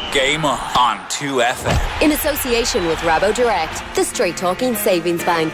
Game on 2FM. In association with Rabo Direct, the straight talking savings bank.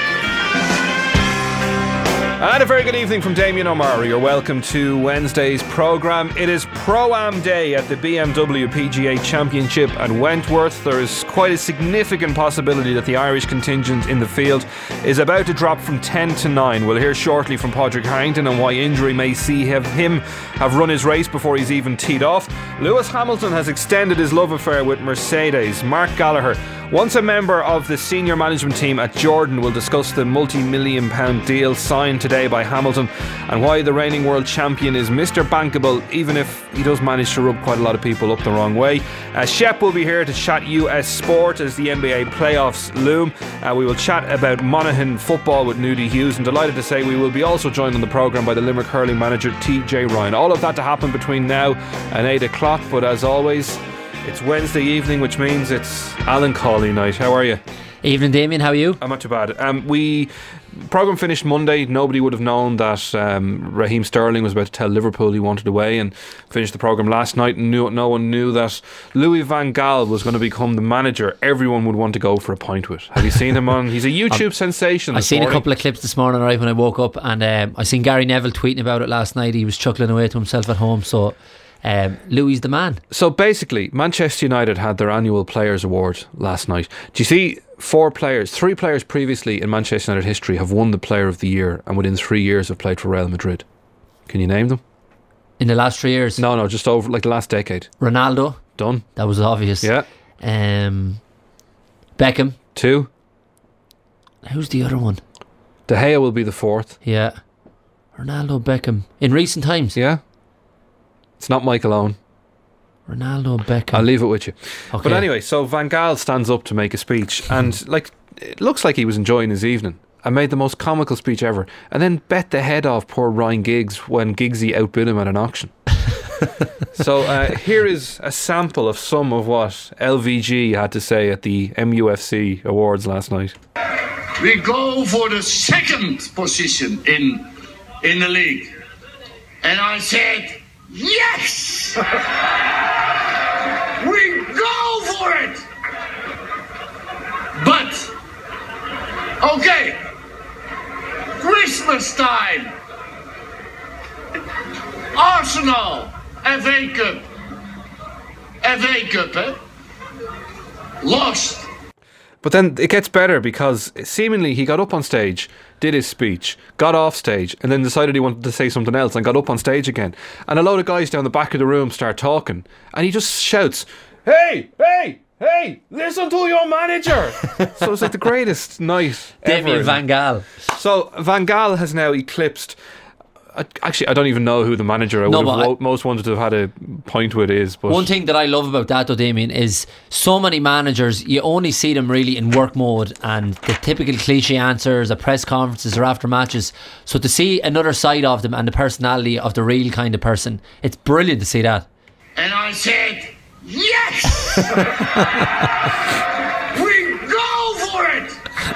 And a very good evening from Damien O'Mara. You're welcome to Wednesday's programme. It is Pro-Am Day at the BMW PGA Championship at Wentworth. There is quite a significant possibility that the Irish contingent in the field is about to drop from 10 to 9. We'll hear shortly from Padraig Harrington on why injury may see him have run his race before he's even teed off. Lewis Hamilton has extended his love affair with Mercedes. Mark Gallagher, once a member of the senior management team at Jordan, will discuss the multi-million pound deal signed today by Hamilton and why the reigning world champion is Mr. Bankable, even if he does manage to rub quite a lot of people up the wrong way. Shep will be here to chat US sport as the NBA playoffs loom. We will chat about Monaghan football with Nudie Hughes, and delighted to say we will be also joined on the programme by the Limerick hurling manager TJ Ryan. All of that to happen between now and 8 o'clock, but as always, it's Wednesday evening, which means it's Alan Cawley night. How are you? Evening, Damien. How are you? I'm not too bad. Programme finished Monday. Nobody would have known that Raheem Sterling was about to tell Liverpool he wanted away, and finished the programme last night, and no one knew that Louis van Gaal was going to become the manager everyone would want to go for a pint with. Have you seen him on? He's a YouTube sensation. I seen a couple of clips this morning right when I woke up, and I seen Gary Neville tweeting about it last night. He was chuckling away to himself at home. So Louis the man. So basically, Manchester United had their annual Players Award last night. Do you see three players previously in Manchester United history have won the Player of the Year, and within 3 years have played for Real Madrid? Can you name them? In the last 3 years? No, just over like the last decade. Ronaldo. Done. That was obvious. Yeah. Beckham. 2. Who's the other one? De Gea will be the 4th. Yeah. Ronaldo, Beckham. In recent times? Yeah. It's not Michael Owen. Ronaldo, Beckham. I'll leave it with you. Okay. But anyway, so Van Gaal stands up to make a speech, and it looks like he was enjoying his evening and made the most comical speech ever, and then bet the head off poor Ryan Giggs when Giggsy outbid him at an auction. So here is a sample of some of what LVG had to say at the MUFC Awards last night. We go for the second position in the league, and I said, yes! We go for it! But, okay, Christmas time, Arsenal, FA Cup, lost. But then it gets better, because seemingly he got up on stage, did his speech, got off stage, and then decided he wanted to say something else and got up on stage again. And a load of guys down the back of the room start talking, and he just shouts, hey, listen to your manager. So it's like the greatest night ever. Damien Van Gaal. So Van Gaal has now eclipsed... Actually, I don't even know who the manager I would have most wanted to have had a point with is. But one thing that I love about that, though, Damien, is so many managers, you only see them really in work mode and the typical cliche answers at press conferences or after matches. So to see another side of them and the personality of the real kind of person, it's brilliant to see that. And I said, yes! We go for it!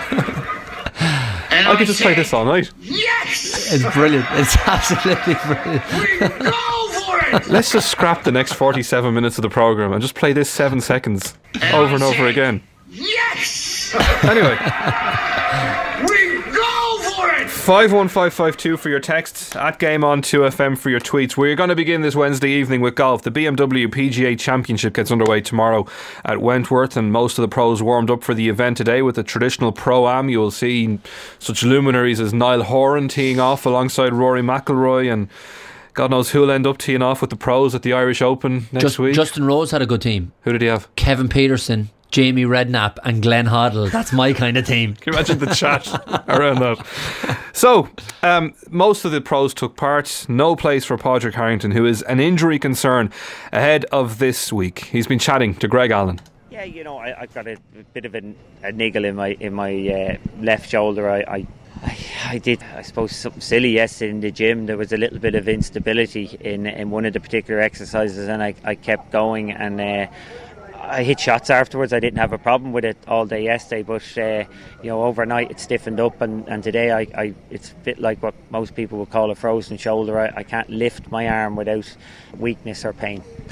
And I could just play this all night. Yes! It's brilliant. It's absolutely brilliant. We go for it! Let's just scrap the next 47 minutes of the programme and just play this 7 seconds over and over again. Yes! Anyway, We go for it! 51552 for your texts, at Game On 2FM for your tweets. We're going to begin this Wednesday evening with golf. The BMW PGA Championship gets underway tomorrow at Wentworth, and most of the pros warmed up for the event today with the traditional Pro-Am. You will see such luminaries as Niall Horan teeing off alongside Rory McIlroy, and God knows who'll end up teeing off with the pros at the Irish Open next week. Justin Rose had a good team. Who did he have? Kevin Peterson, Jamie Redknapp and Glenn Hoddle. That's my kind of team. Can you imagine the chat around that? So, most of the pros took part. No place for Padraig Harrington, who is an injury concern ahead of this week. He's been chatting to Greg Allen. Yeah, you know, I've got a bit of a niggle in my left shoulder. I did, I suppose, something silly yesterday in the gym. There was a little bit of instability in one of the particular exercises, and I kept going, and I hit shots afterwards. I didn't have a problem with it all day yesterday, but overnight it stiffened up, and today I it's a bit like what most people would call a frozen shoulder. I can't lift my arm without weakness or pain.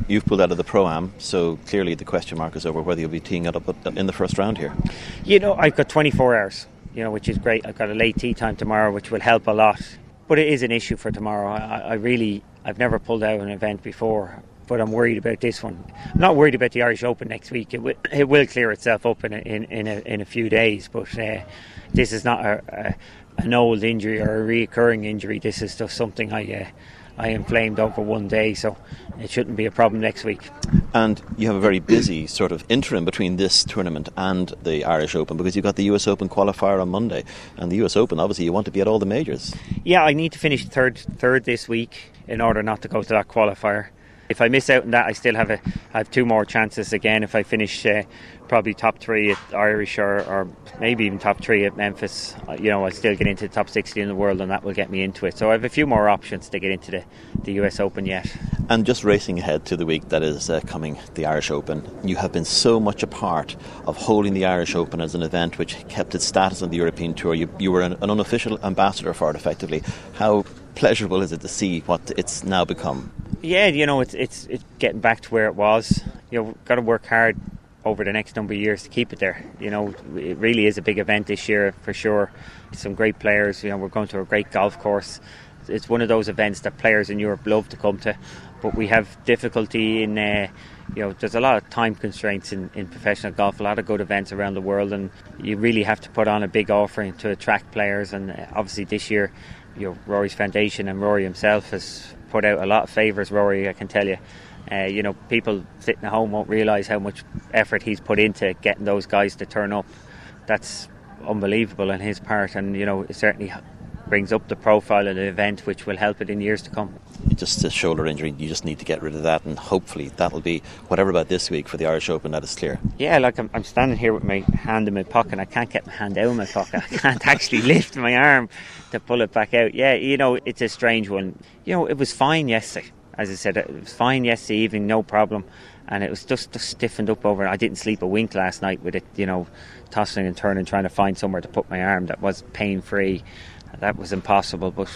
You've pulled out of the Pro-Am, so clearly the question mark is over whether you'll be teeing it up in the first round here. I've got 24 hours, which is great. I've got a late tee time tomorrow, which will help a lot. But it is an issue for tomorrow. I've never pulled out an event before, but I'm worried about this one. I'm not worried about the Irish Open next week. It will clear itself up in a few days, but this is not an old injury or a reoccurring injury. This is just something I inflamed over one day, so it shouldn't be a problem next week. And you have a very busy sort of interim between this tournament and the Irish Open, because you've got the US Open qualifier on Monday, and the US Open, obviously you want to be at all the majors. Yeah, I need to finish third this week in order not to go to that qualifier. If I miss out on that, I still have two more chances again. If I finish probably top 3 at Irish or maybe even top 3 at Memphis, I'll still get into the top 60 in the world, and that will get me into it. So I have a few more options to get into the US Open yet. And just racing ahead to the week that is coming, the Irish Open, you have been so much a part of holding the Irish Open as an event which kept its status on the European Tour. You were an unofficial ambassador for it, effectively. How pleasurable is it to see what it's now become? Yeah, it's getting back to where it was. We've got to work hard over the next number of years to keep it there. It really is a big event this year for sure. Some great players. We're going to a great golf course. It's one of those events that players in Europe love to come to, but we have difficulty in there's a lot of time constraints in professional golf, a lot of good events around the world, and you really have to put on a big offering to attract players. And obviously this year, Rory's foundation and Rory himself has put out a lot of favours. Rory, I can tell you, people sitting at home won't realise how much effort he's put into getting those guys to turn up. That's unbelievable on his part, and it certainly brings up the profile of the event, which will help it in years to come. Just a shoulder injury, you just need to get rid of that, and hopefully that'll be whatever about this week for the Irish Open, that is clear. Yeah, I'm standing here with my hand in my pocket, and I can't get my hand out of my pocket. I can't actually lift my arm to pull it back out. Yeah, it's a strange one. It was fine yesterday. As I said, it was fine yesterday evening, no problem, and it was just stiffened up over. I didn't sleep a wink last night with it, tossing and turning, trying to find somewhere to put my arm that was pain-free. That was impossible, but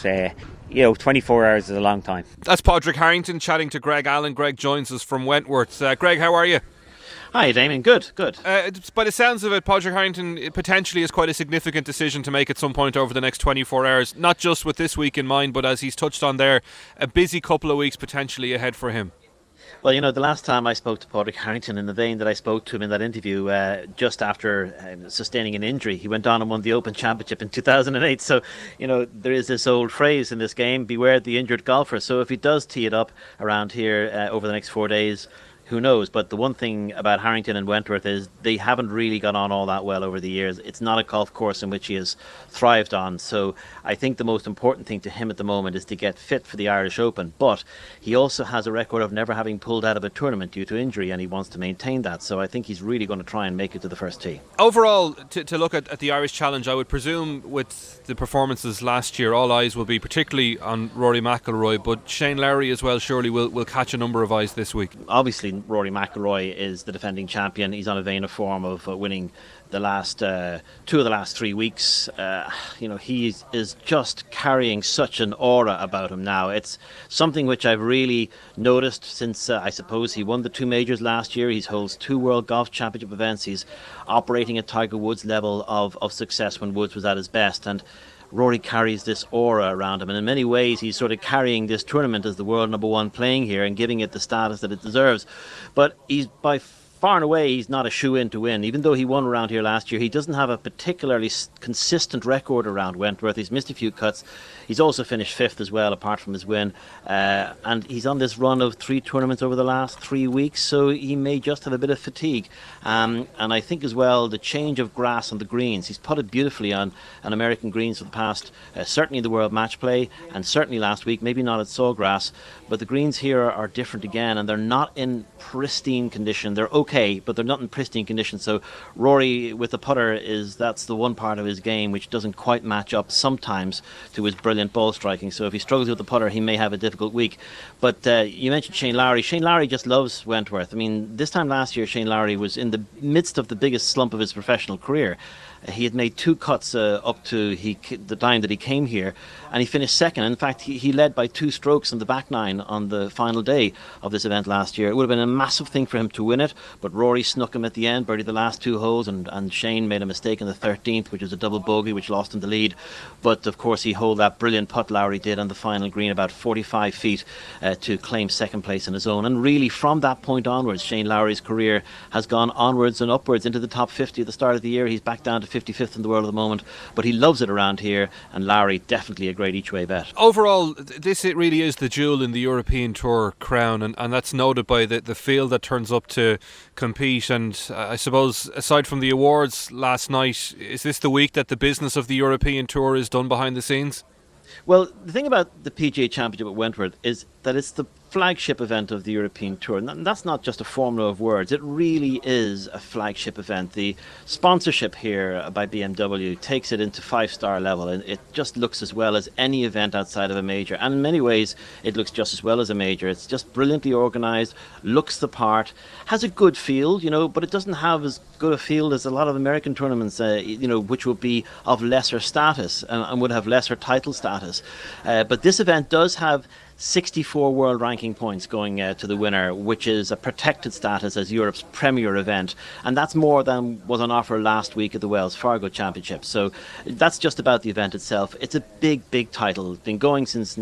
24 hours is a long time. That's Padraig Harrington chatting to Greg Allen. Greg joins us from Wentworth. Greg, how are you? Hi, Damien. Good. By the sounds of it, Padraig Harrington, it potentially is quite a significant decision to make at some point over the next 24 hours, not just with this week in mind, but as he's touched on there, a busy couple of weeks potentially ahead for him. Well, the last time I spoke to Padraig Harrington, in the vein that I spoke to him in that interview just after sustaining an injury, he went on and won the Open Championship in 2008. So, there is this old phrase in this game, beware the injured golfer. So if he does tee it up around here over the next 4 days, who knows? But the one thing about Harrington and Wentworth is they haven't really got on all that well over the years. It's not a golf course in which he has thrived on. So I think the most important thing to him at the moment is to get fit for the Irish Open. But he also has a record of never having pulled out of a tournament due to injury, and he wants to maintain that. So I think he's really going to try and make it to the first tee. Overall, to look at the Irish Challenge, I would presume with the performances last year, all eyes will be particularly on Rory McIlroy, but Shane Lowry as well surely will catch a number of eyes this week. Obviously, Rory McIlroy is the defending champion. He's on a vein of form of winning the last 2 of the last 3 weeks. He is just carrying such an aura about him now. It's something which I've really noticed since I suppose he won the 2 majors last year. He holds 2 World Golf Championship events. He's operating at Tiger Woods' level of success when Woods was at his best, and Rory carries this aura around him, and in many ways he's sort of carrying this tournament as the world number 1 playing here and giving it the status that it deserves. But he's by far and away, he's not a shoe-in to win. Even though he won around here last year, he doesn't have a particularly consistent record around Wentworth. He's missed a few cuts. He's also finished 5th as well, apart from his win. And he's on this run of 3 tournaments over the last 3 weeks, so he may just have a bit of fatigue. And I think as well, the change of grass on the greens. He's putted beautifully on American greens for the past, certainly the World Match Play, and certainly last week, maybe not at Sawgrass. But the greens here are different again, and they're not in pristine condition. They're okay okay, but they're not in pristine condition. So Rory with the putter, that's the one part of his game which doesn't quite match up sometimes to his brilliant ball striking. So if he struggles with the putter, he may have a difficult week. But you mentioned Shane Lowry. Shane Lowry just loves Wentworth. I mean, this time last year, Shane Lowry was in the midst of the biggest slump of his professional career. He had made 2 cuts up to the time that he came here, and he finished second. In fact, he led by 2 strokes in the back nine on the final day of this event last year. It would have been a massive thing for him to win it, but Rory snuck him at the end, birdied the last 2 holes, and Shane made a mistake in the 13th, which was a double bogey, which lost him the lead. But of course, he holed that brilliant putt Lowry did on the final green, about 45 feet, to claim second place in his own. And really, from that point onwards, Shane Lowry's career has gone onwards and upwards into the top 50 at the start of the year. He's back down to 55th in the world at the moment, but he loves it around here, and Lowry definitely a great each-way bet. Overall, it really is the jewel in the European Tour crown, and that's noted by the field that turns up to compete. And I suppose, aside from the awards last night, is this the week that the business of the European Tour is done behind the scenes? Well, the thing about the PGA Championship at Wentworth is that it's the flagship event of the European Tour, and that's not just a formula of words. It really is a flagship event. The sponsorship here by BMW takes it into 5-star level, and it just looks as well as any event outside of a major, and in many ways it looks just as well as a major. It's just brilliantly organised, looks the part, has a good field, but it doesn't have as good a field as a lot of American tournaments, which would be of lesser status and would have lesser title status. But this event does have 64 world ranking points going to the winner, which is a protected status as Europe's premier event, and that's more than was on offer last week at the Wells Fargo Championship. So that's just about the event itself. It's a big title. It's been going since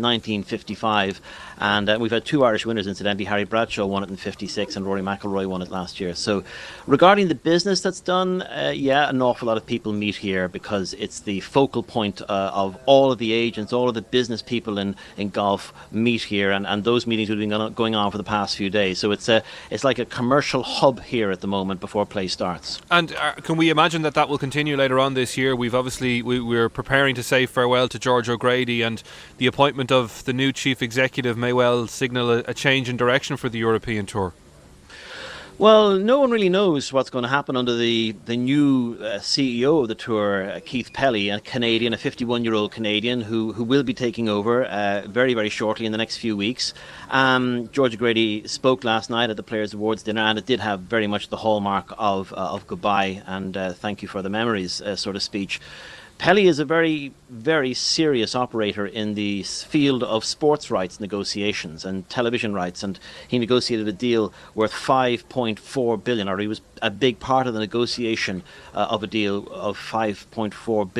1955, and we've had 2 Irish winners, incidentally. Harry Bradshaw won it in 56 and Rory McIlroy won it last year. So regarding the business that's done, an awful lot of people meet here because it's the focal point of all of the agents, all of the business people in golf meet here, and those meetings have been going on for the past few days. So it's like a commercial hub here at the moment before play starts. And can we imagine that will continue later on this year? We're preparing to say farewell to George O'Grady, and the appointment of the new chief executive may well signal a change in direction for the European Tour. Well, no one really knows what's going to happen under the new CEO of the tour, Keith Pelly, a Canadian, a 51-year-old Canadian who will be taking over very, very shortly in the next few weeks. George O'Grady spoke last night at the Players' Awards dinner, and it did have very much the hallmark of goodbye and thank you for the memories sort of speech. Pelly is a very, very serious operator in the field of sports rights negotiations and television rights, and he negotiated a deal worth $5.4 billion, or he was a big part of the negotiation of a deal of $5.4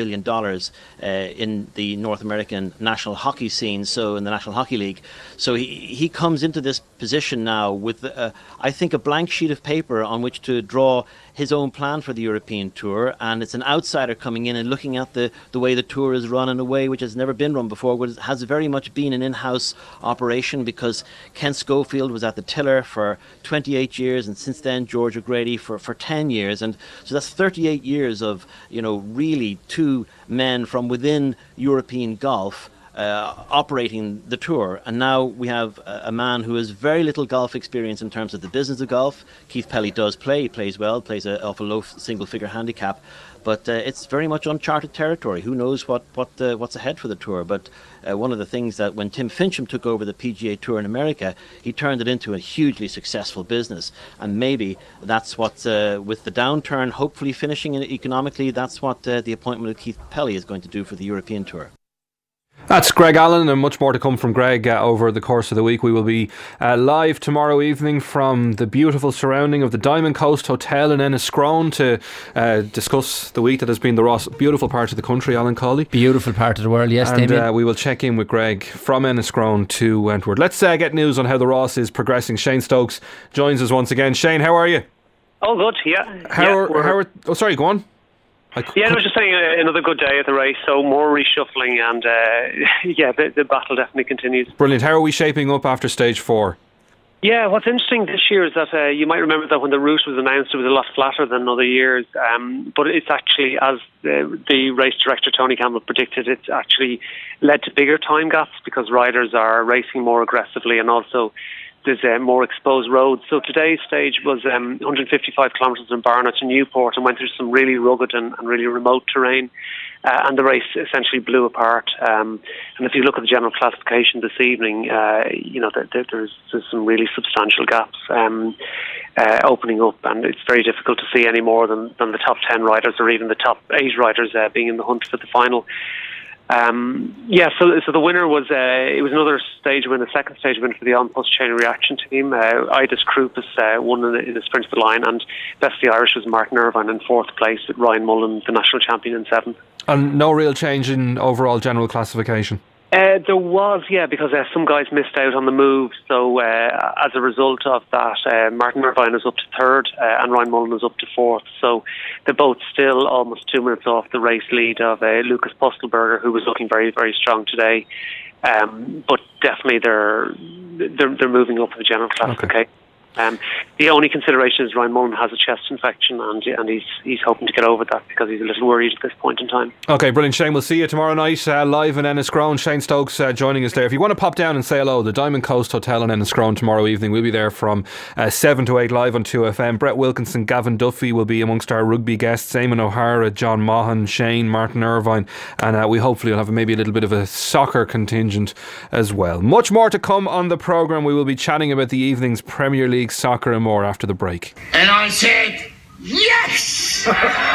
billion in the North American national hockey scene, so in the National Hockey League. So he comes into this position now with, I think, a blank sheet of paper on which to draw his own plan for the European Tour, and it's an outsider coming in and looking at the way the tour is run in a way which has never been run before, which has very much been an in-house operation, because Ken Schofield was at the tiller for 28 years, and since then George O'Grady for 10 years, and so that's 38 years of really 2 men from within European golf operating the tour. And now we have a man who has very little golf experience in terms of the business of golf. Keith Pelly does play, he plays well, plays an awful low single-figure handicap, but it's very much uncharted territory. Who knows what's ahead for the tour? But one of the things that when Tim Fincham took over the PGA Tour in America, he turned it into a hugely successful business, and maybe that's what, with the downturn hopefully finishing economically, that's what the appointment of Keith Pelly is going to do for the European Tour. That's Greg Allen, and much more to come from Greg over the course of the week. We will be live tomorrow evening from the beautiful surrounding of the Diamond Coast Hotel in Enniscrone to discuss the week that has been the Ross. Beautiful part of the country, Alan Cawley. Beautiful part of the world, yes, and Damien. We will check in with Greg from Enniscrone to Wentworth. Let's get news on how the Ross is progressing. Shane Stokes joins us once again. Shane, how are you? Oh, good, yeah. Sorry, go on. I was just saying another good day at the race, so more reshuffling, and the battle definitely continues. Brilliant. How are we shaping up after stage 4? Yeah, what's interesting this year is that you might remember that when the route was announced, it was a lot flatter than other years, but it's actually, as the race director Tony Campbell predicted, it's actually led to bigger time gaps because riders are racing more aggressively, and also there's more exposed roads. So today's stage was 155 kilometres in Barnet to Newport, and went through some really rugged and really remote terrain. And the race essentially blew apart. And if you look at the general classification this evening, there's some really substantial gaps opening up, and it's very difficult to see any more than the top 10 riders, or even the top 8 riders being in the hunt for the final. So the winner was it was another stage win, a second stage win for the On Post Chain Reaction team. Idis Krupas won in the sprint to the line, and best of the Irish was Martin Irvine in 4th place, with Ryan Mullen, the national champion, in 7th. And no real change in overall general classification? There was, because some guys missed out on the move. So as a result of that, Martin Irvine is up to 3rd and Ryan Mullen is up to 4th. So they're both still almost 2 minutes off the race lead of Lucas Pustelberger, who was looking very, very strong today. But definitely they're moving up in the general classification. Okay. The only consideration is Ryan Mullen has a chest infection, and he's hoping to get over that, because he's a little worried at this point in time. Okay, brilliant, Shane. We'll see you tomorrow night live in Enniscrone. Shane Stokes joining us there. If you want to pop down and say hello, the Diamond Coast Hotel in Enniscrone tomorrow evening. We'll be there from 7 to 8 live on 2FM. Brett Wilkinson, Gavin Duffy will be amongst our rugby guests. Eamon O'Hara, John Maughan, Shane, Martin Irvine, and we hopefully will have maybe a little bit of a soccer contingent as well. Much more to come on the programme. We will be chatting about the evening's Premier League soccer and more after the break. And I said, yes!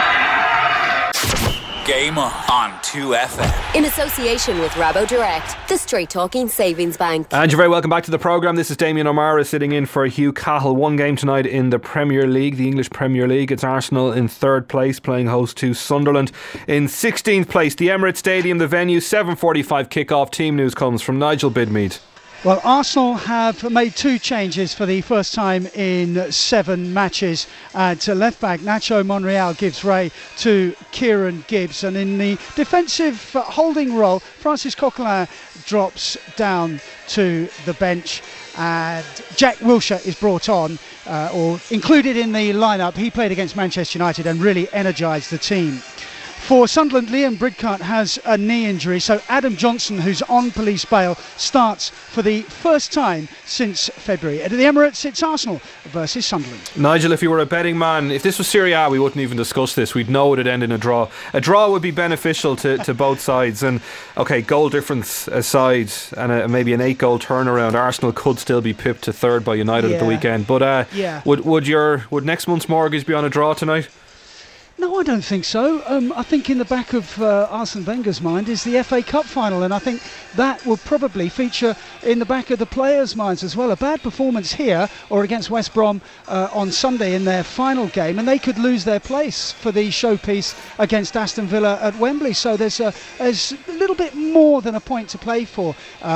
Game on 2FM. In association with Rabo Direct, the straight talking savings bank. And you're very welcome back to the programme. This is Damien O'Mara sitting in for Hugh Cahill. One game tonight in the Premier League, the English Premier League. It's Arsenal in 3rd place, playing host to Sunderland in 16th place. The Emirates Stadium, the venue, 7:45 kick-off. Team news comes from Nigel Bidmead. Well, Arsenal have made 2 changes for the first time in 7 matches. At left back, Nacho Monreal gives way to Kieran Gibbs, and in the defensive holding role, Francis Coquelin drops down to the bench, and Jack Wilshere is brought on or included in the lineup. He played against Manchester United and really energised the team. For Sunderland, Liam Bridcart has a knee injury, so Adam Johnson, who's on police bail, starts for the first time since February. At the Emirates, it's Arsenal versus Sunderland. Nigel, if you were a betting man, if this was Serie A, we wouldn't even discuss this. We'd know it'd end in a draw. A draw would be beneficial to both sides. And okay, goal difference aside, and maybe an 8-goal turnaround, Arsenal could still be pipped to 3rd by United at the weekend. But would next month's mortgage be on a draw tonight? No, I don't think so. I think in the back of Arsene Wenger's mind is the FA Cup final, and I think that will probably feature in the back of the players' minds as well. A bad performance here or against West Brom on Sunday in their final game, and they could lose their place for the showpiece against Aston Villa at Wembley. So there's a little bit more than a point to play for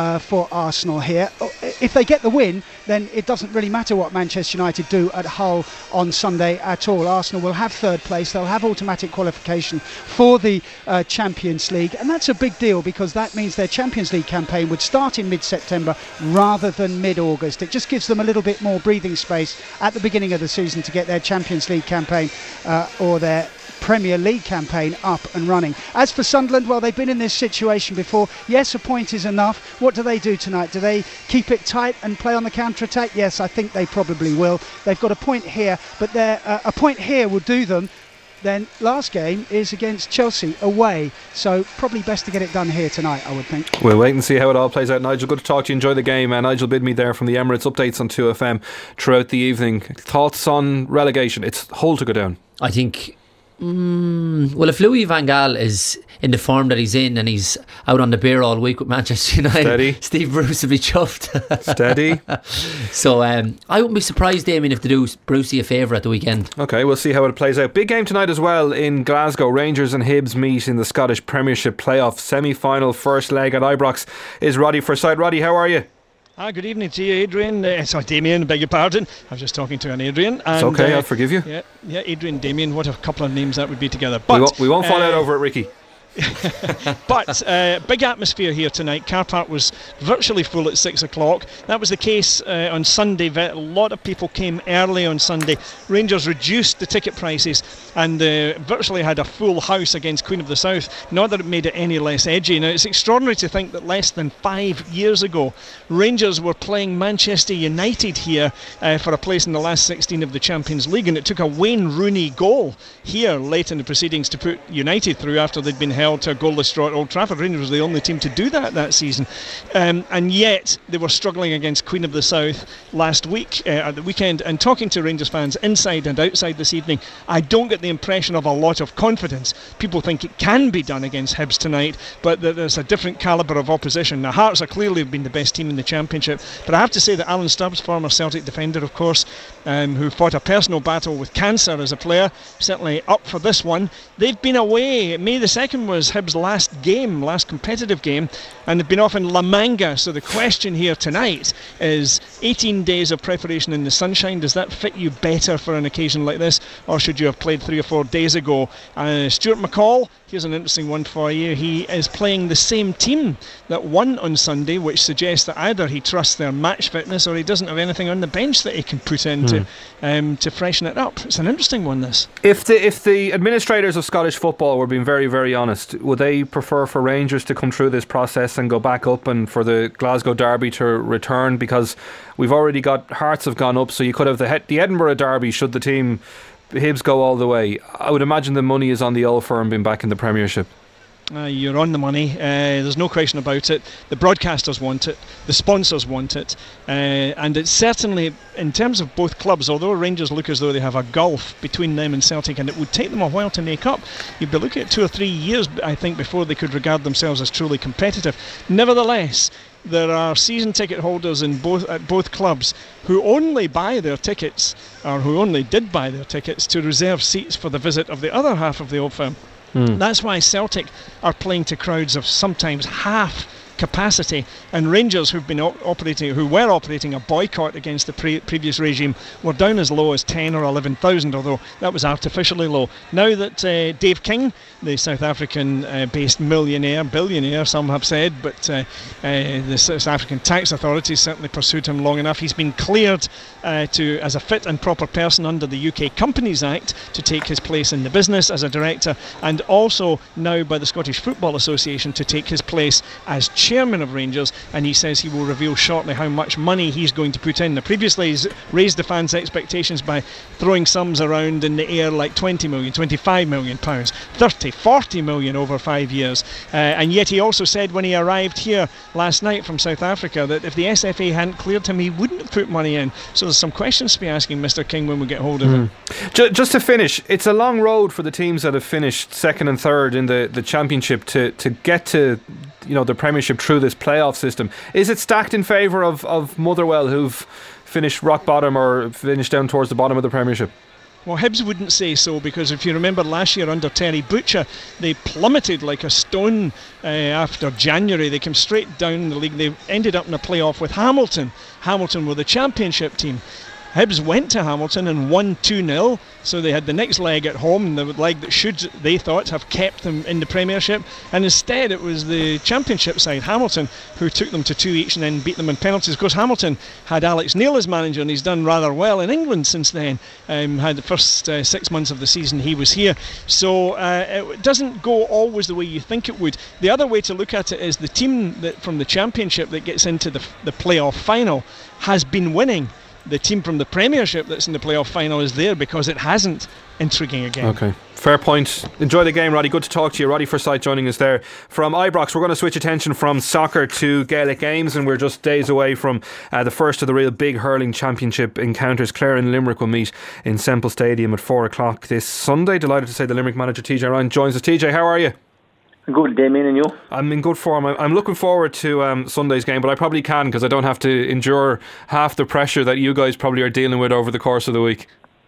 Arsenal here. If they get the win, then it doesn't really matter what Manchester United do at Hull on Sunday at all. Arsenal will have 3rd place. They'll have automatic qualification for the Champions League, and that's a big deal, because that means their Champions League campaign would start in mid-September rather than mid-August. It just gives them a little bit more breathing space at the beginning of the season to get their Champions League campaign or their Premier League campaign up and running. As for Sunderland, well, they've been in this situation before. Yes, a point is enough. What do they do tonight? Do they keep it tight and play on the counter-attack? Yes, I think they probably will. They've got a point here, but a point here will do them. Then last game is against Chelsea away, so probably best to get it done here tonight, I would think. We'll wait and see how it all plays out. Nigel, good to talk to you. Enjoy the game. Nigel Bidmead there from the Emirates. Updates on 2FM throughout the evening. Thoughts on relegation? It's Hull to go down. I think well, if Louis van Gaal is in the form that he's in and he's out on the beer all week with Manchester United, steady. Steve Bruce will be chuffed. Steady. So I wouldn't be surprised, Damien, if they do Brucey a favour at the weekend. Okay, we'll see how it plays out. Big game tonight as well in Glasgow. Rangers and Hibs meet in the Scottish Premiership playoff semi-final. First leg at Ibrox is Roddy Forsyth. Roddy, how are you? Good evening to you, Adrian. Sorry, Damien, beg your pardon. I was just talking to an Adrian. And, it's okay, I'll forgive you. Yeah, Adrian, Damien, what a couple of names that would be together. But we won't fall out over it, Ricky. But big atmosphere here tonight. Car Park was virtually full at 6 o'clock. That was the case on Sunday. A lot of people came early on Sunday. Rangers reduced the ticket prices and virtually had a full house against Queen of the South. Not that it made it any less edgy. Now, it's extraordinary to think that less than 5 years ago, Rangers were playing Manchester United here for a place in the last 16 of the Champions League, and it took a Wayne Rooney goal here late in the proceedings to put United through after they'd been held to a goalless draw at Old Trafford. Rangers was the only team to do that season, and yet they were struggling against Queen of the South last week at the weekend. And talking to Rangers fans inside and outside this evening, I don't get the impression of a lot of confidence. People think it can be done against Hibs tonight, but that there's a different calibre of opposition. Now, Hearts are clearly been the best team in the Championship, but I have to say that Alan Stubbs, former Celtic defender of course, who fought a personal battle with cancer as a player, certainly up for this one. They've been away. May the 2nd was Hibs' last competitive game, and they've been off in La Manga. So the question here tonight is 18 days of preparation in the sunshine. Does that fit you better for an occasion like this, or should you have played 3 or 4 days ago? Stuart McCall, here's an interesting one for you. He is playing the same team that won on Sunday, which suggests that either he trusts their match fitness or he doesn't have anything on the bench that he can put in to freshen it up. It's an interesting one, this. If the administrators of Scottish football were being very, very honest, would they prefer for Rangers to come through this process and go back up, and for the Glasgow derby to return? Because we've already got Hearts have gone up, so you could have the Edinburgh derby should the team Hibs go all the way. I would imagine the money is on the old firm being back in the Premiership. You're on the money. There's no question about it. The broadcasters want it, the sponsors want it, and it's certainly, in terms of both clubs, although Rangers look as though they have a gulf between them and Celtic, and it would take them a while to make up. You'd be looking at 2 or 3 years, I think, before they could regard themselves as truly competitive. Nevertheless, there are season ticket holders at both clubs who only buy their tickets, or who only did buy their tickets, to reserve seats for the visit of the other half of the Old Firm. That's why Celtic are playing to crowds of sometimes half capacity, and Rangers, who were operating a boycott against the previous regime, were down as low as 10 or 11,000, although that was artificially low. Now that Dave King, the South African based billionaire some have said, but the South African tax authorities certainly pursued him long enough, he's been cleared as a fit and proper person under the UK Companies Act to take his place in the business as a director, and also now by the Scottish Football Association to take his place as chairman of Rangers, and he says he will reveal shortly how much money he's going to put in. Now, previously he's raised the fans' expectations by throwing sums around in the air like 20 million, 25 million pounds, 30, 40 million over 5 years, and yet he also said when he arrived here last night from South Africa that if the SFA hadn't cleared him, he wouldn't have put money in. So there's some questions to be asking Mr. King when we get hold of him. Just to finish, it's a long road for the teams that have finished second and third in the Championship to get to the Premiership through this playoff system. Is it stacked in favour of Motherwell, who've finished rock bottom or finished down towards the bottom of the Premiership? Well, Hibs wouldn't say so, because if you remember last year under Terry Butcher, they plummeted like a stone after January. They came straight down the league. They ended up in a playoff with Hamilton. Hamilton were the Championship team. Hibs went to Hamilton and won 2-0, so they had the next leg at home, the leg that should, they thought, have kept them in the Premiership, and instead it was the Championship side, Hamilton, who took them to 2 each and then beat them in penalties. Of course, Hamilton had Alex Neil as manager, and he's done rather well in England since then. Had the first 6 months of the season he was here, so it doesn't go always the way you think it would. The other way to look at it is the team that from the Championship that gets into the playoff final has been winning. The team from the Premiership that's in the playoff final is there because it hasn't. Intriguing again. Okay, fair point. Enjoy the game, Roddy. Good to talk to you. Roddy Forsyth joining us there from Ibrox. We're going to switch attention from soccer to Gaelic games, and we're just days away from the first of the real big hurling championship encounters. Clare and Limerick will meet in Semple Stadium at 4 o'clock this Sunday. Delighted to say the Limerick manager TJ Ryan joins us. TJ, how are you? Good, Damien, and you? I'm in good form. I'm looking forward to Sunday's game, but I probably can because I don't have to endure half the pressure that you guys probably are dealing with over the course of the week.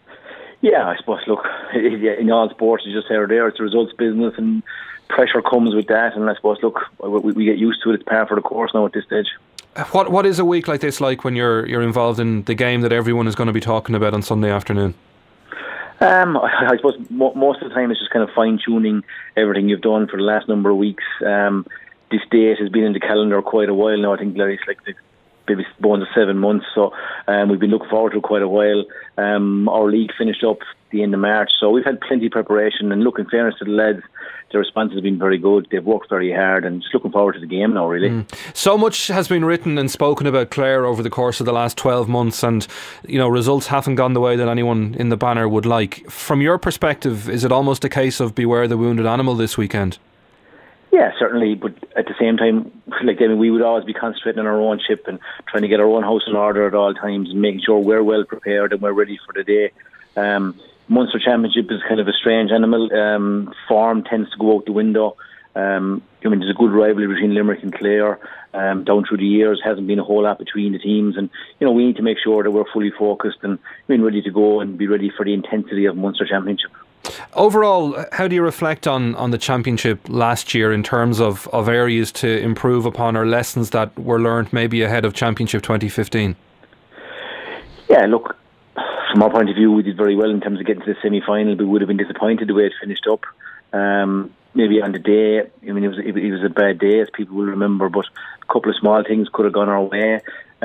Yeah, I suppose, look, in all sports, you just say there, it's a results business and pressure comes with that, and I suppose, look, we get used to it. It's par for the course now at this stage. What is a week like this like when you're involved in the game that everyone is going to be talking about on Sunday afternoon? I suppose most of the time it's just kind of fine-tuning everything you've done for the last number of weeks. This date has been in the calendar quite a while now. I think it's like maybe bones of 7 months, so we've been looking forward to it quite a while. Our league finished up the end of March, so we've had plenty of preparation, and look, in fairness to the lads, their response has been very good. They've worked very hard, and just looking forward to the game now, really. So much has been written and spoken about Clare over the course of the last 12 months, and results haven't gone the way that anyone in the banner would like. From your perspective, is it almost a case of beware the wounded animal this weekend? Yeah, certainly, but at the same time, we would always be concentrating on our own ship and trying to get our own house in order at all times and making sure we're well prepared and we're ready for the day. Munster Championship is kind of a strange animal. Form tends to go out the window. There's a good rivalry between Limerick and Clare. Down through the years, hasn't been a whole lot between the teams, and we need to make sure that we're fully focused and ready to go and be ready for the intensity of Munster Championship. Overall, how do you reflect on the championship last year in terms of areas to improve upon or lessons that were learned maybe ahead of Championship 2015? Yeah, look, from our point of view, we did very well in terms of getting to the semi-final. We would have been disappointed the way it finished up. Maybe on the day, it was a bad day, as people will remember, but a couple of small things could have gone our way.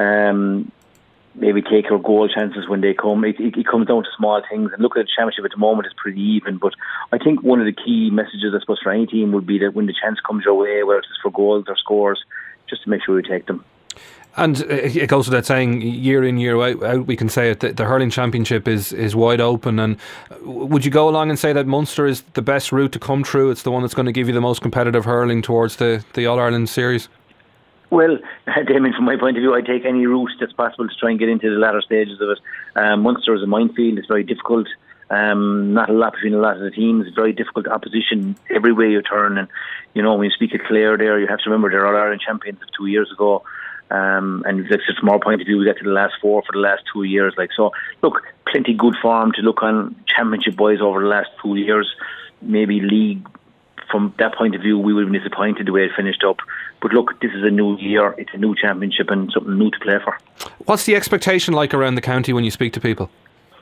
Maybe take our goal chances when they come. It comes down to small things. And look at the championship at the moment, it's pretty even. But I think one of the key messages, I suppose, for any team would be that when the chance comes your way, whether it's for goals or scores, just to make sure you take them. And it goes without saying, year in, year out, we can say it, the hurling championship is wide open. And would you go along and say that Munster is the best route to come through? It's the one that's going to give you the most competitive hurling towards the All-Ireland series? Well, Damien, from my point of view, I take any route that's possible to try and get into the latter stages of it. Munster is a minefield. It's very difficult. Not a lot between a lot of the teams. It's very difficult opposition every way you turn. And, when you speak of Clare there, you have to remember they're All-Ireland champions of 2 years ago. And that's just from our point of view, we got to the last four for the last 2 years. So, look, plenty good form to look on championship-wise over the last 2 years. Maybe league, from that point of view, we would have been disappointed the way it finished up. But look, this is a new year, it's a new championship and something new to play for. What's the expectation like around the county when you speak to people?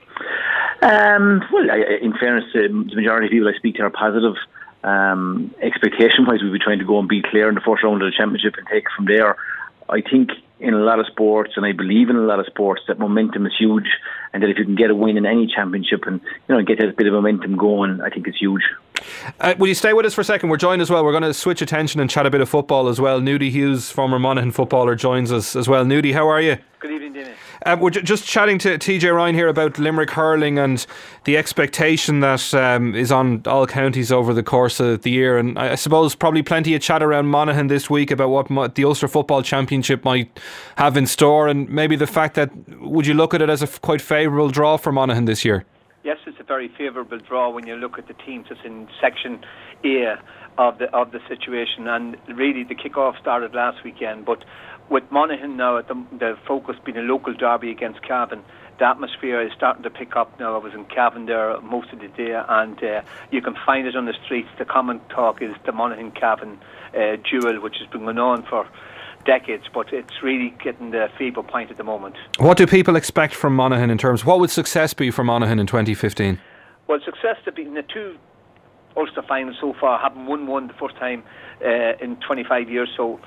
In fairness, the majority of people I speak to are positive. Expectation-wise, we'll be trying to go and beat Clare in the first round of the championship and take it from there. I think in a lot of sports, and I believe in a lot of sports, that momentum is huge, and that if you can get a win in any championship and get that bit of momentum going, I think it's huge. Will you stay with us for a second? We're joined as well. We're going to switch attention and chat a bit of football as well. Nudie Hughes, former Monaghan footballer, joins us as well. Nudie, how are you? Good evening, Damien. We're just chatting to TJ Ryan here about Limerick hurling and the expectation that is on all counties over the course of the year, and I suppose probably plenty of chat around Monaghan this week about what the Ulster Football Championship might have in store, and maybe the fact that, would you look at it as a quite favourable draw for Monaghan this year? Yes, it's a very favourable draw when you look at the teams that's in Section A of the situation, and really the kick-off started last weekend, but with Monaghan now, the focus being a local derby against Cavan, the atmosphere is starting to pick up now. I was in Cavan there most of the day, and you can find it on the streets. The common talk is the Monaghan-Cavan duel, which has been going on for decades, but it's really getting the feeble point at the moment. What do people expect from Monaghan in terms, what would success be for Monaghan in 2015? Well, success to be in the two Ulster finals so far, having won one the first time in 25 years, so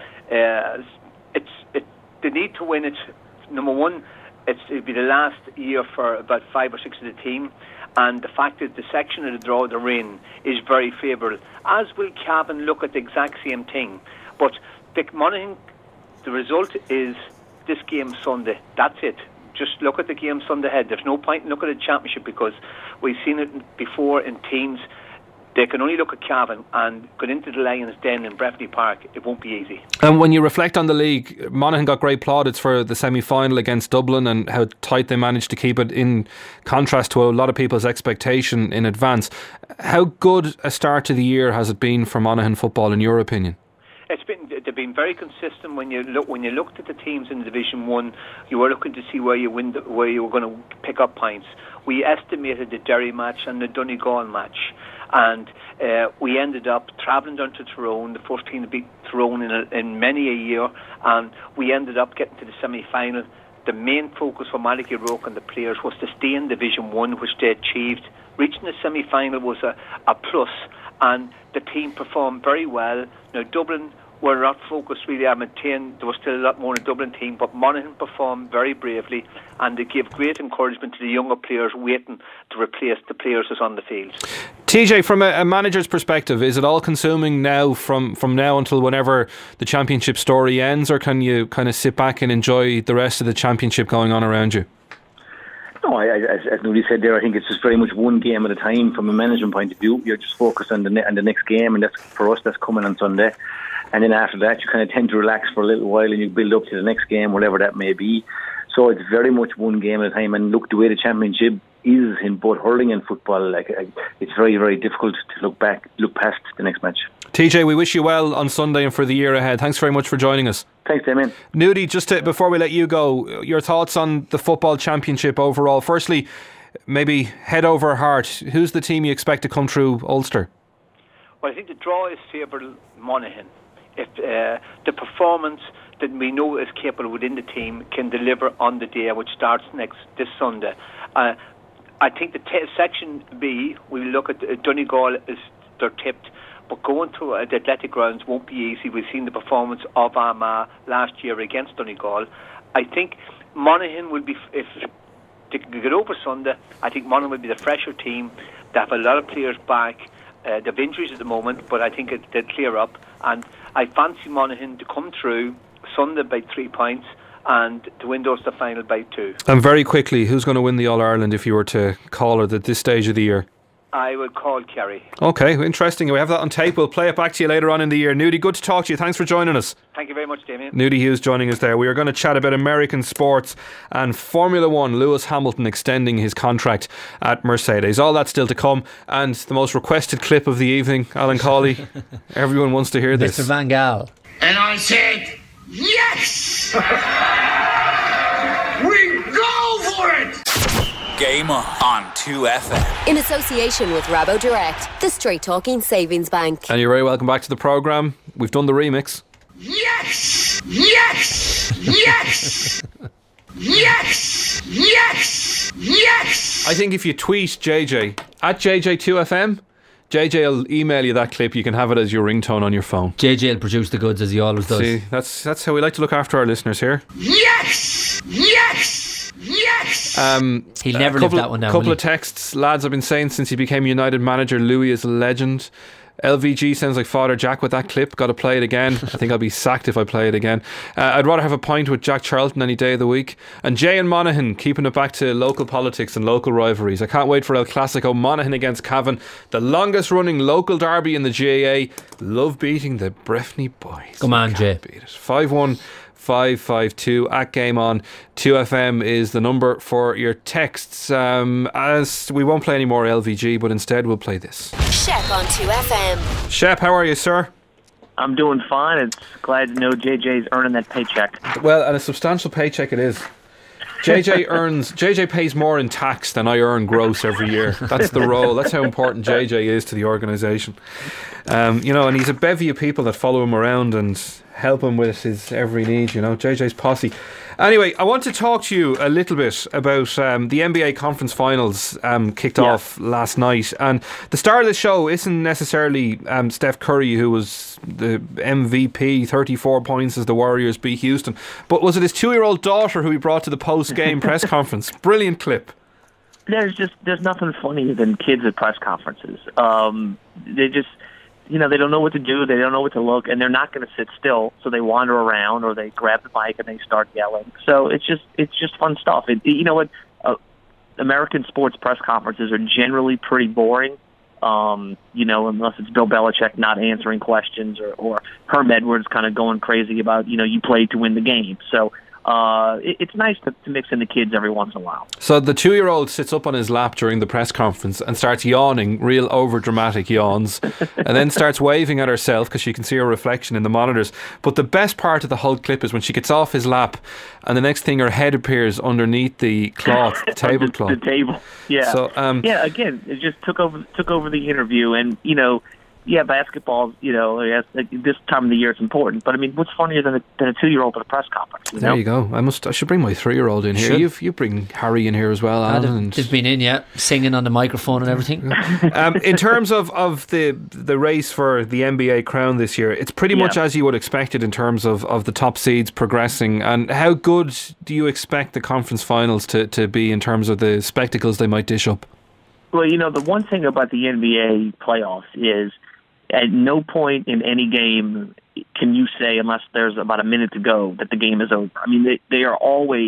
they need to win it. Number one, it'll be the last year for about 5 or 6 of the team, and the fact that the section of the draw they're in is very favourable, as will Cavan look at the exact same thing. But Monaghan, the result is this game Sunday. That's it. Just look at the game Sunday ahead. There's no point in looking at the championship, because we've seen it before in teams. They can only look at Cavan, and going into the Lions' Den in Breffni Park, it won't be easy. And when you reflect on the league, Monaghan got great plaudits for the semi-final against Dublin and how tight they managed to keep it, in contrast to a lot of people's expectation in advance. How good a start to the year has it been for Monaghan football, in your opinion? They've been very consistent. When you looked at the teams in Division 1, you were looking to see where you were going to pick up points. We estimated the Derry match and the Donegal match, and we ended up travelling down to Tyrone, the first team to beat Tyrone in many a year, and we ended up getting to the semi-final. the main focus for Malachy Roke and the players was to stay in Division 1, which they achieved. Reaching the semi-final was a plus, and the team performed very well. Now, Dublin were not focused really. I maintain there was still a lot more in the Dublin team, but Monaghan performed very bravely, and they gave great encouragement to the younger players waiting to replace the players that's on the field. TJ, from a manager's perspective, is it all consuming now from now until whenever the championship story ends, or can you kind of sit back and enjoy the rest of the championship going on around you? No, as Nudie said there, I think it's just very much one game at a time from a management point of view. You're just focused on the next game, and that's for us, that's coming on Sunday. And then after that, you kind of tend to relax for a little while and you build up to the next game, whatever that may be. So it's very much one game at a time. And look, the way the championship is in both hurling and football, it's very, very difficult to look past the next match. TJ, we wish you well on Sunday and for the year ahead. Thanks very much for joining us. Thanks, Damien. Nudie, before we let you go, your thoughts on the football championship overall. Firstly, maybe head over heart, who's the team you expect to come through Ulster? Well, I think the draw is favourable Monaghan. If the performance that we know is capable within the team can deliver on the day, which starts this Sunday. I think the Section B, we look at Donegal as they're tipped, but going to the athletic grounds won't be easy. We've seen the performance of Armagh last year against Donegal. I think Monaghan will be, if they can get over Sunday, I think Monaghan will be the fresher team. They have a lot of players back. They have injuries at the moment, but I think they'll clear up. And I fancy Monaghan to come through Sunday by 3 points and to win the final by 2. And very quickly, who's going to win the All-Ireland if you were to call it at this stage of the year? I will call Kerry. Okay, interesting. We have that on tape. We'll play it back to you later on in the year. Nudie, good to talk to you. Thanks for joining us. Thank you very much, Damien. Nudie Hughes joining us there. We are going to chat about American sports and Formula 1. Lewis Hamilton extending his contract at Mercedes. All that still to come. And the most requested clip of the evening, Alan Cawley. Everyone wants to hear this. Mr. Van Gaal. And I said, yes! We go for it! Game on 2FM. In association with Rabo Direct, the straight talking savings bank. And you're very welcome back to the programme. We've done the remix. Yes! Yes! Yes! Yes! Yes! Yes! I think if you tweet JJ at JJ2FM, JJ will email you that clip. You can have it as your ringtone on your phone. JJ will produce the goods as he always does. See, that's how we like to look after our listeners here. Yes! Yes! Yes! He'll never live that one down. A couple of texts. Lads, I've been saying since he became United manager, Louis is a legend. LVG sounds like Father Jack with that clip. Got to play it again. I think I'll be sacked if I play it again. I'd rather have a pint with Jack Charlton any day of the week. And Jay and Monaghan keeping it back to local politics and local rivalries. I can't wait for El Clasico. Monaghan against Cavan, the longest running local derby in the GAA. Love beating the Breffni boys. Come on, Jay. 51552 at Game On 2FM is the number for your texts. As we won't play any more LVG, but instead we'll play this. Shep on 2FM. Shep, how are you, sir? I'm doing fine. It's glad to know JJ's earning that paycheck. Well, and a substantial paycheck it is. JJ pays more in tax than I earn gross every year. That's the role. That's how important JJ is to the organisation. And he's a bevy of people that follow him around and help him with his every need, JJ's posse. Anyway, I want to talk to you a little bit about the NBA conference finals kicked off last night. And the star of the show isn't necessarily Steph Curry, who was the MVP, 34 points as the Warriors beat Houston. But was it his 2-year-old daughter who he brought to the post-game press conference? Brilliant clip. There's nothing funnier than kids at press conferences. They just... they don't know what to do, they don't know what to look, and they're not going to sit still, so they wander around or they grab the mic and they start yelling. So it's just fun stuff. American sports press conferences are generally pretty boring, unless it's Bill Belichick not answering questions or Herm Edwards kind of going crazy about, you played to win the game. So it's nice to mix in the kids every once in a while. So the 2-year-old sits up on his lap during the press conference and starts yawning, real over-dramatic yawns, and then starts waving at herself because she can see her reflection in the monitors. But the best part of the whole clip is when she gets off his lap and the next thing her head appears underneath the cloth, the tablecloth. The table, yeah. So, again, it just took over the interview, and, yeah, basketball, this time of the year it's important. But I mean, what's funnier than a 2-year-old at a press conference? There you go. I should bring my 3-year-old in here. You bring Harry in here as well, Alan. They've been in, singing on the microphone and everything. In terms of the race for the NBA crown this year, it's pretty much as you would expect it in terms of the top seeds progressing. And how good do you expect the conference finals to be in terms of the spectacles they might dish up? Well, the one thing about the NBA playoffs is at no point in any game can you say, unless there's about a minute to go, that the game is over. I mean, they are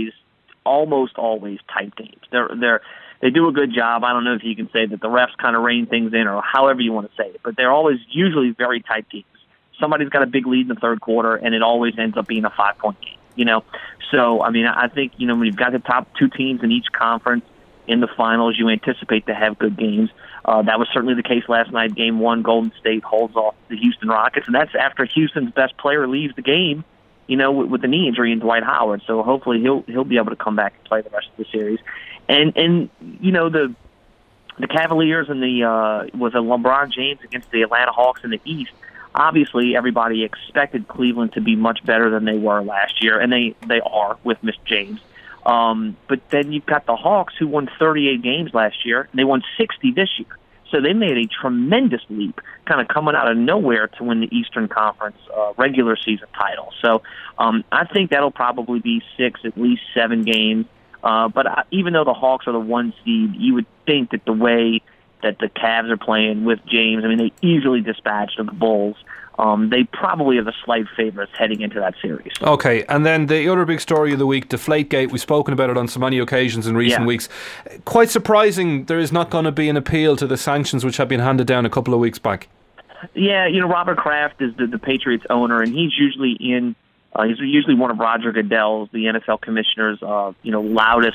almost always tight games. They do a good job. I don't know if you can say that the refs kind of rein things in or however you want to say it, but they're always usually very tight games. Somebody's got a big lead in the third quarter, and it always ends up being a 5-point game, So, I mean, I think, when you've got the top 2 teams in each conference in the finals, you anticipate to have good games. That was certainly the case last night. Game 1, Golden State holds off the Houston Rockets, and that's after Houston's best player leaves the game, with a knee injury in Dwight Howard. So hopefully he'll be able to come back and play the rest of the series. And the Cavaliers and with LeBron James against the Atlanta Hawks in the East. Obviously, everybody expected Cleveland to be much better than they were last year, and they are with Mr. James. But then you've got the Hawks, who won 38 games last year, and they won 60 this year. So they made a tremendous leap, kind of coming out of nowhere to win the Eastern Conference regular season title. So I think that'll probably be 6, at least 7 games. But even though the Hawks are the 1 seed, you would think that the way that the Cavs are playing with James, I mean, they easily dispatched the Bulls. They probably are the slight favorites heading into that series. Okay, and then the other big story of the week, Deflategate. We've spoken about it on so many occasions in recent weeks. Quite surprising there is not going to be an appeal to the sanctions which have been handed down a couple of weeks back. Yeah, Robert Kraft is the Patriots owner, and he's usually he's usually one of Roger Goodell's, the NFL commissioner's, loudest,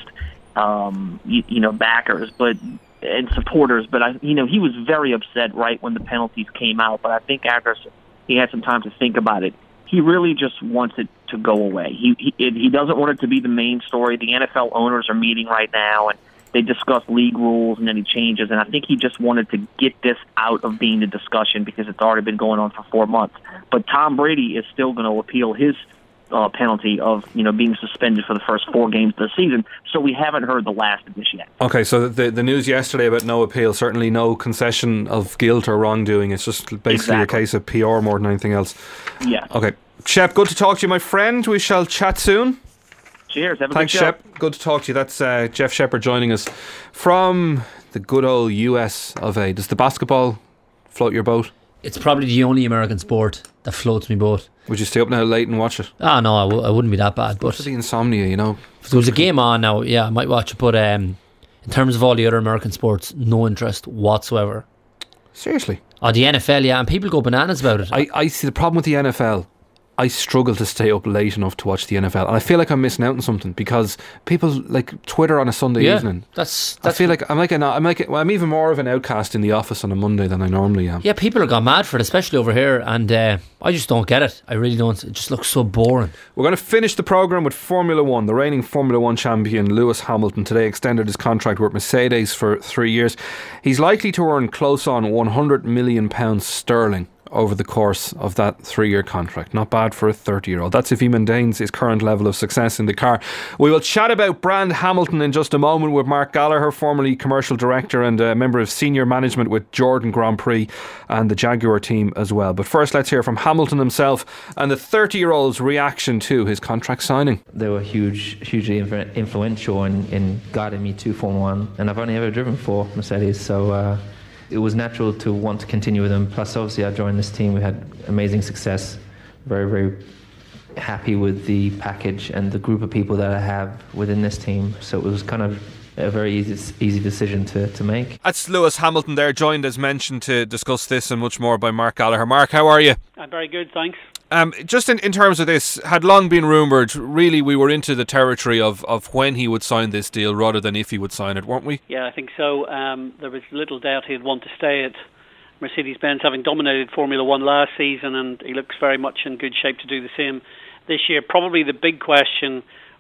backers, and supporters. But he was very upset right when the penalties came out. But I think after he had some time to think about it, he really just wants it to go away. He doesn't want it to be the main story. The NFL owners are meeting right now, and they discuss league rules and any changes. And I think he just wanted to get this out of being the discussion because it's already been going on for 4 months. But Tom Brady is still going to appeal his penalty of being suspended for the first 4 games of the season. So we haven't heard the last of this yet. Okay, so the news yesterday about no appeal, certainly no concession of guilt or wrongdoing. It's just basically a case of PR more than anything else. Yeah. Okay, Shep, good to talk to you, my friend. We shall chat soon. Cheers. Have a Thanks, good show. Shep. Good to talk to you. That's Jeff Shepherd joining us from the good old US of A. Does the basketball float your boat? It's probably the only American sport that floats me boat. Would you stay up now late and watch it? Ah, no, I wouldn't be that bad. But for the insomnia, If there was a game on now, I might watch it. But in terms of all the other American sports, no interest whatsoever. Seriously? Oh, the NFL, and people go bananas about it. I see the problem with the NFL. I struggle to stay up late enough to watch the NFL, and I feel like I'm missing out on something because people like Twitter on a Sunday evening. I feel like I'm even more of an outcast in the office on a Monday than I normally am. Yeah, people are gone mad for it, especially over here, and I just don't get it. I really don't. It just looks so boring. We're going to finish the programme with Formula 1. The reigning Formula 1 champion Lewis Hamilton today extended his contract with Mercedes for 3 years. He's likely to earn close on £100 million sterling over the course of that 3-year contract. Not bad for a 30-year-old. That's if he maintains his current level of success in the car. We will chat about Brand Hamilton in just a moment with Mark Gallagher, formerly commercial director and a member of senior management with Jordan Grand Prix and the Jaguar team as well. But first, let's hear from Hamilton himself and the 30-year-old's reaction to his contract signing. They were hugely influential in guiding me to Formula 1, and I've only ever driven for Mercedes, so it was natural to want to continue with them. Plus, obviously, I joined this team. We had amazing success. Very, very happy with the package and the group of people that I have within this team. So it was kind of a very easy decision to make. That's Lewis Hamilton there, joined as mentioned to discuss this and much more by Mark Gallagher. Mark, how are you? I'm very good, thanks. Just in terms of this, had long been rumoured, really we were into the territory of when he would sign this deal rather than if he would sign it, weren't we? Yeah, I think so. There was little doubt he'd want to stay at Mercedes-Benz, having dominated Formula 1 last season, and he looks very much in good shape to do the same this year. Probably the big question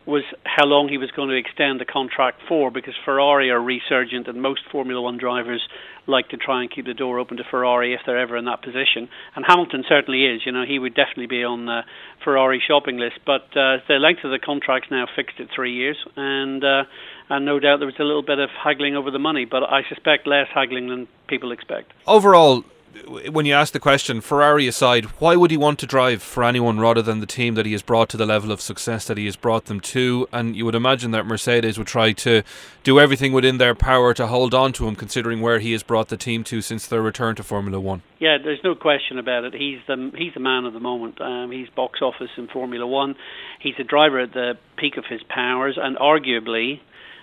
was how long he was going to extend the contract for, because Ferrari are resurgent and most Formula One drivers like to try and keep the door open to Ferrari if they're ever in that position. And Hamilton certainly is. He would definitely be on the Ferrari shopping list. But the length of the contract's now fixed at 3 years, and no doubt there was a little bit of haggling over the money, but I suspect less haggling than people expect. Overall, when you ask the question, Ferrari aside, why would he want to drive for anyone rather than the team that he has brought to the level of success that he has brought them to? And you would imagine that Mercedes would try to do everything within their power to hold on to him, considering where he has brought the team to since their return to Formula One. Yeah, there's no question about it. He's the man of the moment. He's box office in Formula One. He's a driver at the peak of his powers, and arguably,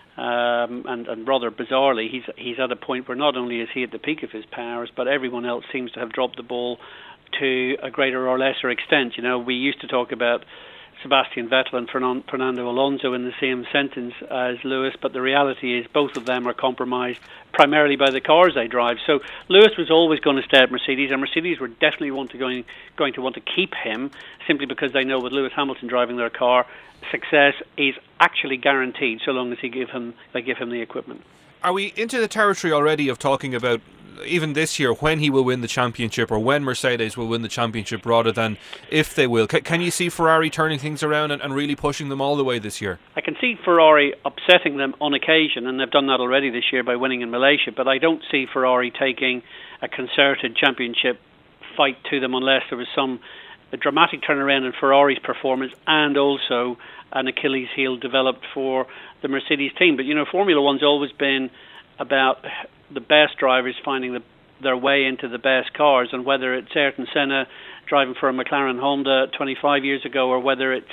and rather bizarrely, he's at a point where not only is he at the peak of his powers, but everyone else seems to have dropped the ball to a greater or lesser extent. We used to talk about Sebastian Vettel and Fernando Alonso in the same sentence as Lewis, but the reality is both of them are compromised primarily by the cars they drive. So Lewis was always going to stay at Mercedes, and Mercedes were definitely going to want to keep him, simply because they know with Lewis Hamilton driving their car, success is actually guaranteed so long as they give him the equipment. Are we into the territory already of talking about, even this year, when he will win the championship, or when Mercedes will win the championship, rather than if they will? Can you see Ferrari turning things around and really pushing them all the way this year? I can see Ferrari upsetting them on occasion, and they've done that already this year by winning in Malaysia, but I don't see Ferrari taking a concerted championship fight to them unless there was a dramatic turnaround in Ferrari's performance and also an Achilles heel developed for the Mercedes team. But Formula One's always been about the best drivers finding their way into the best cars, and whether it's Ayrton Senna driving for a McLaren Honda 25 years ago, or whether it's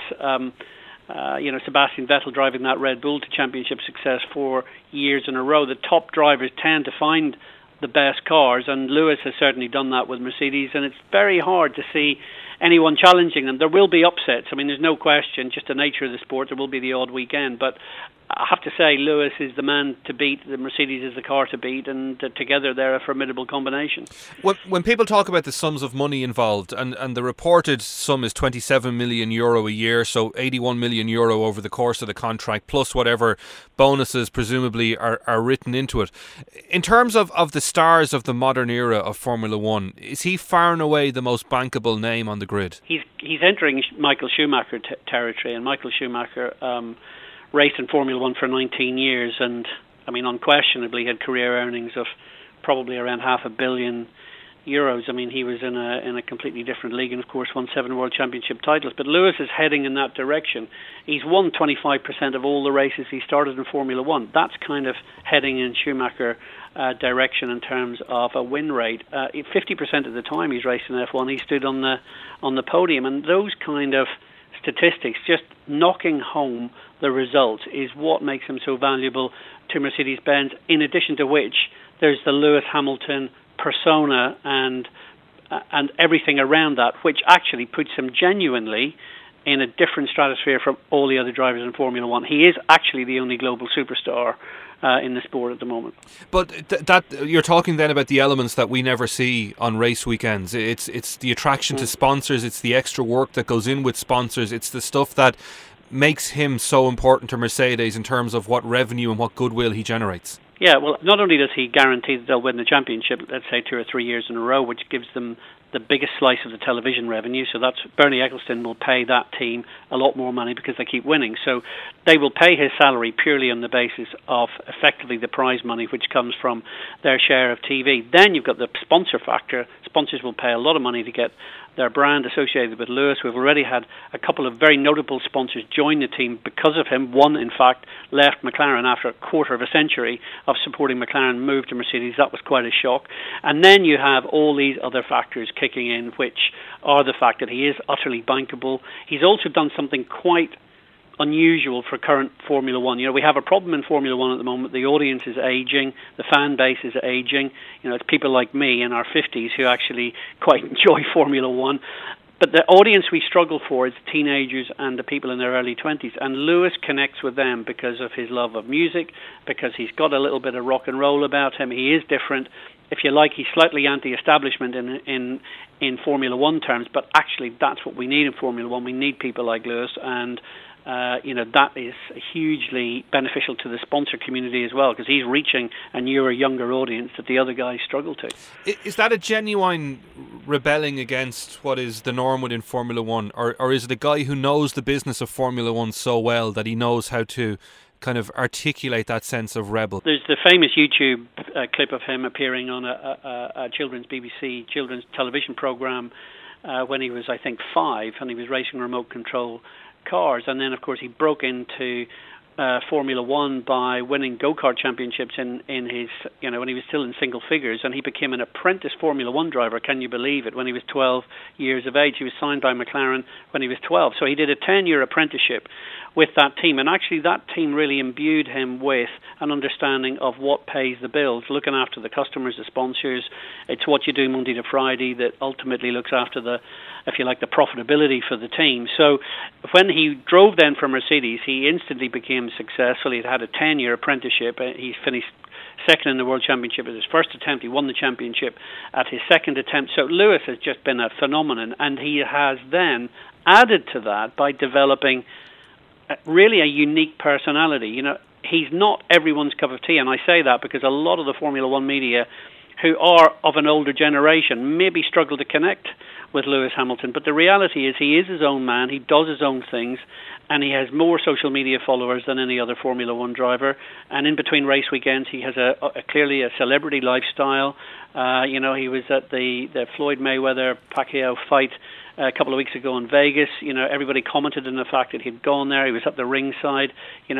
Sebastian Vettel driving that Red Bull to championship success 4 years in a row, the top drivers tend to find the best cars, and Lewis has certainly done that with Mercedes, and it's very hard to see anyone challenging them. There will be upsets. I mean, there's no question, just the nature of the sport, there will be the odd weekend, but I have to say Lewis is the man to beat, the Mercedes is the car to beat, and together they're a formidable combination. When people talk about the sums of money involved, and the reported sum is €27 million a year, so €81 million over the course of the contract, plus whatever bonuses presumably are written into it. In terms of the stars of the modern era of Formula One, is he far and away the most bankable name on the grid? He's entering Michael Schumacher territory, and Michael Schumacher raced in Formula One for 19 years, and I mean, unquestionably had career earnings of probably around €500 million. I mean, he was in a completely different league, and of course won 7 World Championship titles. But Lewis is heading in that direction. He's won 25% of all the races he started in Formula One. That's kind of heading in Schumacher direction in terms of a win rate. 50% of the time he's raced in F1, he stood on the podium, and those kind of statistics, just knocking home the results, is what makes him so valuable to Mercedes-Benz, in addition to which there's the Lewis Hamilton persona and everything around that, which actually puts him genuinely in a different stratosphere from all the other drivers in Formula One. He is actually the only global superstar in the sport at the moment. But that you're talking then about the elements that we never see on race weekends. It's the attraction to sponsors, it's the extra work that goes in with sponsors, it's the stuff that makes him so important to Mercedes in terms of what revenue and what goodwill he generates. Yeah, well, not only does he guarantee that they'll win the championship, let's say 2 or 3 years in a row, which gives them the biggest slice of the television revenue, so that's Bernie Ecclestone will pay that team a lot more money because they keep winning. So they will pay his salary purely on the basis of effectively the prize money which comes from their share of TV. Then you've got the sponsor factor. Sponsors will pay a lot of money to get their brand associated with Lewis. We've already had a couple of very notable sponsors join the team because of him. One, in fact, left McLaren after a quarter of a century of supporting McLaren, moved to Mercedes. That was quite a shock. And then you have all these other factors kicking in, which are the fact that he is utterly bankable. He's also done something quite unusual for current Formula One. You know, we have a problem in Formula One at the moment. The audience is aging, the fan base is aging. You know, it's people like me in our 50s who actually quite enjoy Formula One. But the audience we struggle for is teenagers and the people in their early 20s. And Lewis connects with them because of his love of music, because he's got a little bit of rock and roll about him. He is different. If you like, he's slightly anti-establishment in Formula One terms, but actually that's what we need in Formula One. We need people like Lewis, and that is hugely beneficial to the sponsor community as well, because he's reaching a newer, younger audience that the other guys struggle to. Is that a genuine rebelling against what is the norm within Formula One, or is it a guy who knows the business of Formula One so well that he knows how to kind of articulate that sense of rebel? There's the famous YouTube clip of him appearing on a children's BBC children's television programme when he was, I think, 5, and he was racing remote control cars, and then of course he broke into Formula One by winning go-kart championships in his, when he was still in single figures, and he became an apprentice Formula One driver, can you believe it, when he was 12 years of age. He was signed by McLaren when he was 12, so he did a 10-year apprenticeship with that team, and actually that team really imbued him with an understanding of what pays the bills, looking after the customers, the sponsors. It's what you do Monday to Friday that ultimately looks after the profitability for the team. So when he drove then for Mercedes, he instantly became successful. He'd had a 10-year apprenticeship. He finished second in the World Championship at his first attempt. He won the championship at his second attempt. So Lewis has just been a phenomenon, and he has then added to that by developing really a unique personality. He's not everyone's cup of tea, and I say that because a lot of the Formula One media who are of an older generation maybe struggle to connect with Lewis Hamilton, but the reality is he is his own man, he does his own things, and he has more social media followers than any other Formula One driver, and in between race weekends he has clearly a celebrity lifestyle. He was at the Floyd Mayweather-Pacquiao fight a couple of weeks ago in Vegas. Everybody commented on the fact that he'd gone there. He was at the ringside.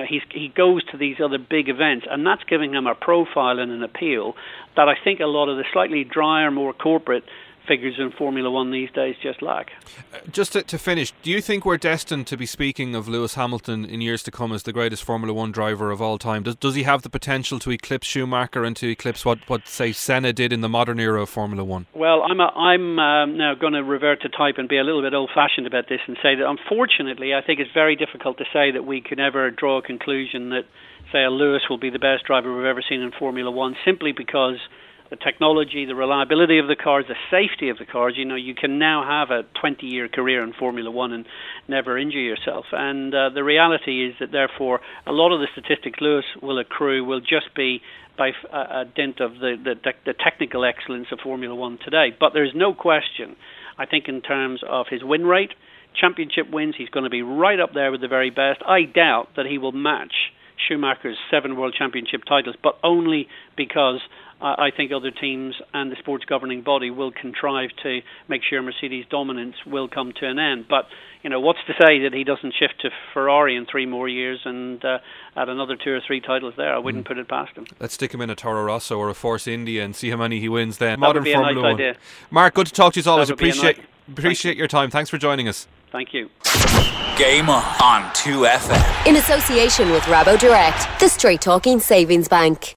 He goes to these other big events, and that's giving him a profile and an appeal that I think a lot of the slightly drier, more corporate figures in Formula One these days just lack. Just to finish, do you think we're destined to be speaking of Lewis Hamilton in years to come as the greatest Formula One driver of all time? Does he have the potential to eclipse Schumacher and to eclipse what say Senna did in the modern era of Formula One? Well, I'm now going to revert to type and be a little bit old-fashioned about this and say that unfortunately I think it's very difficult to say that we can ever draw a conclusion that, say, a Lewis will be the best driver we've ever seen in Formula One, simply because the technology, the reliability of the cars, the safety of the cars. You can now have a 20-year career in Formula One and never injure yourself. And the reality is that, therefore, a lot of the statistics Lewis will accrue will just be by a dint of the technical excellence of Formula One today. But there's no question, I think, in terms of his win rate, championship wins, he's going to be right up there with the very best. I doubt that he will match Schumacher's 7 World Championship titles, but only because I think other teams and the sports governing body will contrive to make sure Mercedes' dominance will come to an end. But, what's to say that he doesn't shift to Ferrari in 3 more years and add another 2 or 3 titles there? I wouldn't put it past him. Let's stick him in a Toro Rosso or a Force India and see how many he wins then. That would be Formula a nice idea. Mark, good to talk to you as always. Appreciate your time. Thanks for joining us. Thank you. Game on 2FM. In association with Rabo Direct, the straight talking savings bank.